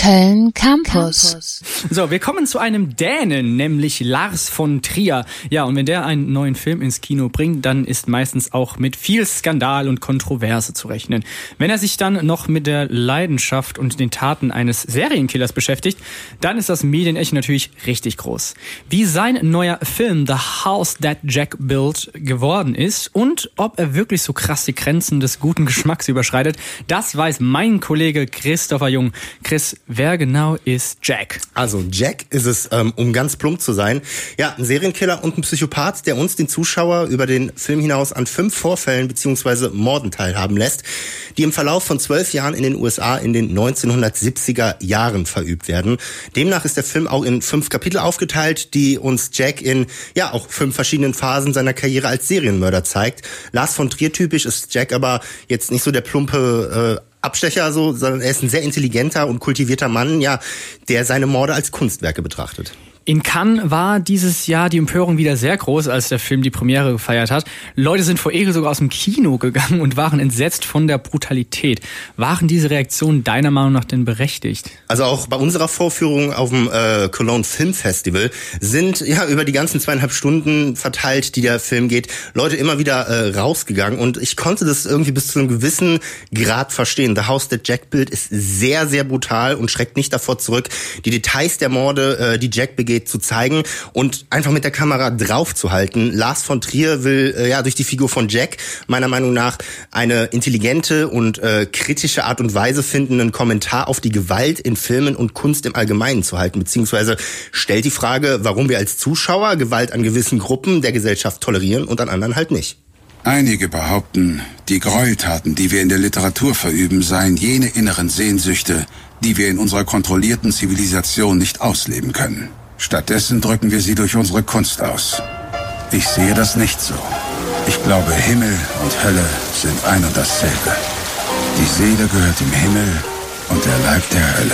Köln Campus. So, wir kommen zu einem Dänen, nämlich Lars von Trier. Ja, und wenn der einen neuen Film ins Kino bringt, dann ist meistens auch mit viel Skandal und Kontroverse zu rechnen. Wenn er sich dann noch mit der Leidenschaft und den Taten eines Serienkillers beschäftigt, dann ist das Medienecho natürlich richtig groß. Wie sein neuer Film The House That Jack Built geworden ist und ob er wirklich so krass die Grenzen des guten Geschmacks überschreitet, das weiß mein Kollege Christopher Jung. Chris, wer genau ist Jack? Also Jack ist es, um ganz plump zu sein, ja, ein Serienkiller und ein Psychopath, der uns, den Zuschauer, über den Film hinaus an 5 Vorfällen bzw. Morden teilhaben lässt, die im Verlauf von 12 Jahren in den USA in den 1970er Jahren verübt werden. Demnach ist der Film auch in 5 Kapitel aufgeteilt, die uns Jack in, ja, auch 5 verschiedenen Phasen seiner Karriere als Serienmörder zeigt. Lars von Trier typisch ist Jack aber jetzt nicht so der plumpe Abstecher, so, sondern er ist ein sehr intelligenter und kultivierter Mann, ja, der seine Morde als Kunstwerke betrachtet. In Cannes war dieses Jahr die Empörung wieder sehr groß, als der Film die Premiere gefeiert hat. Leute sind vor Ekel sogar aus dem Kino gegangen und waren entsetzt von der Brutalität. Waren diese Reaktionen deiner Meinung nach denn berechtigt? Also auch bei unserer Vorführung auf dem Cologne Film Festival sind ja über die ganzen 2,5 Stunden verteilt, die der Film geht, Leute immer wieder rausgegangen. Und ich konnte das irgendwie bis zu einem gewissen Grad verstehen. The House That Jack Built ist sehr, sehr brutal und schreckt nicht davor zurück, die Details der Morde, die Jack begeht, zu zeigen und einfach mit der Kamera drauf zu halten. Lars von Trier will durch die Figur von Jack meiner Meinung nach eine intelligente und kritische Art und Weise finden, einen Kommentar auf die Gewalt in Filmen und Kunst im Allgemeinen zu halten, beziehungsweise stellt die Frage, warum wir als Zuschauer Gewalt an gewissen Gruppen der Gesellschaft tolerieren und an anderen halt nicht. Einige behaupten, die Gräueltaten, die wir in der Literatur verüben, seien jene inneren Sehnsüchte, die wir in unserer kontrollierten Zivilisation nicht ausleben können. Stattdessen drücken wir sie durch unsere Kunst aus. Ich sehe das nicht so. Ich glaube, Himmel und Hölle sind ein und dasselbe. Die Seele gehört dem Himmel und der Leib der Hölle.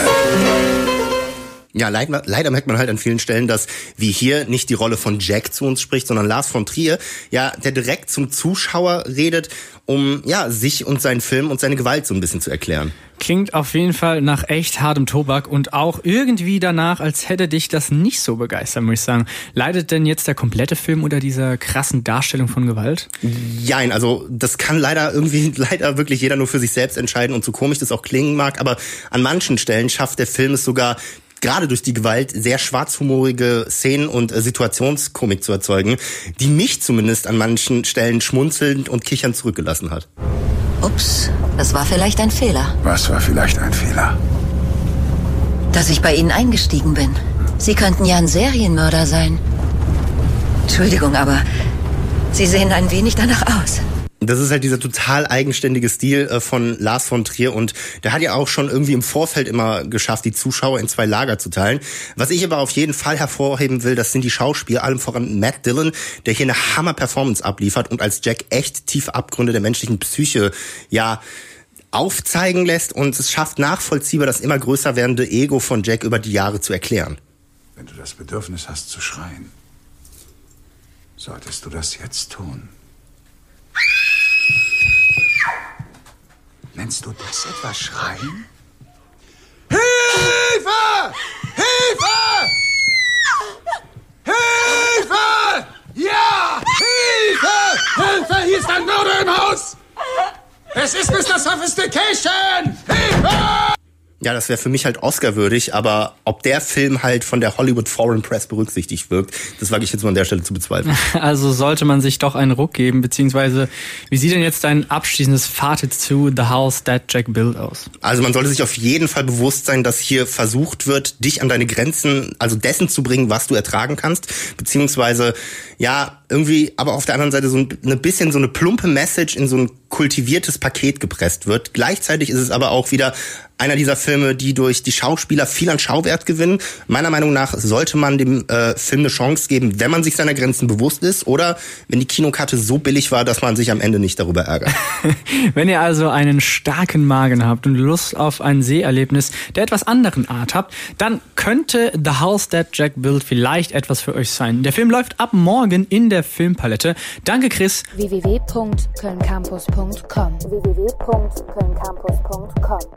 Ja, leider merkt man halt an vielen Stellen, dass wie hier nicht die Rolle von Jack zu uns spricht, sondern Lars von Trier, ja, der direkt zum Zuschauer redet, um ja sich und seinen Film und seine Gewalt so ein bisschen zu erklären. Klingt auf jeden Fall nach echt hartem Tobak und auch irgendwie danach, als hätte dich das nicht so begeistert, muss ich sagen. Leidet denn jetzt der komplette Film unter dieser krassen Darstellung von Gewalt? Jein, also das kann leider wirklich jeder nur für sich selbst entscheiden und so komisch das auch klingen mag, aber an manchen Stellen schafft der Film es sogar, gerade durch die Gewalt sehr schwarzhumorige Szenen und Situationskomik zu erzeugen, die mich zumindest an manchen Stellen schmunzelnd und kichernd zurückgelassen hat. Ups, das war vielleicht ein Fehler. Was war vielleicht ein Fehler? Dass ich bei Ihnen eingestiegen bin. Sie könnten ja ein Serienmörder sein. Entschuldigung, aber Sie sehen ein wenig danach aus. Das ist halt dieser total eigenständige Stil von Lars von Trier und der hat ja auch schon irgendwie im Vorfeld immer geschafft, die Zuschauer in 2 Lager zu teilen. Was ich aber auf jeden Fall hervorheben will, das sind die Schauspieler, allem voran Matt Dillon, der hier eine Hammer-Performance abliefert und als Jack echt tiefe Abgründe der menschlichen Psyche, ja, aufzeigen lässt und es schafft nachvollziehbar das immer größer werdende Ego von Jack über die Jahre zu erklären. Wenn du das Bedürfnis hast zu schreien, solltest du das jetzt tun. Nennst du das etwa Schreien? Hilfe! Hilfe! Hilfe! Ja! Hilfe! Hilfe! Hier ist ein Mörder im Haus! Es ist Mr. Sophistication! Hilfe! Ja, das wäre für mich halt Oscar-würdig, aber ob der Film halt von der Hollywood Foreign Press berücksichtigt wirkt, das wage ich jetzt mal an der Stelle zu bezweifeln. Also sollte man sich doch einen Ruck geben, beziehungsweise wie sieht denn jetzt dein abschließendes Fazit zu The House That Jack Built aus? Also man sollte sich auf jeden Fall bewusst sein, dass hier versucht wird, dich an deine Grenzen, also dessen zu bringen, was du ertragen kannst, beziehungsweise ja, irgendwie, aber auf der anderen Seite so ein bisschen so eine plumpe Message in so ein kultiviertes Paket gepresst wird. Gleichzeitig ist es aber auch wieder einer dieser Filme, die durch die Schauspieler viel an Schauwert gewinnen. Meiner Meinung nach sollte man dem Film eine Chance geben, wenn man sich seiner Grenzen bewusst ist oder wenn die Kinokarte so billig war, dass man sich am Ende nicht darüber ärgert. Wenn ihr also einen starken Magen habt und Lust auf ein Seherlebnis der etwas anderen Art habt, dann könnte The House That Jack Built vielleicht etwas für euch sein. Der Film läuft ab morgen in der Filmpalette. Danke, Chris. www.kölncampus.com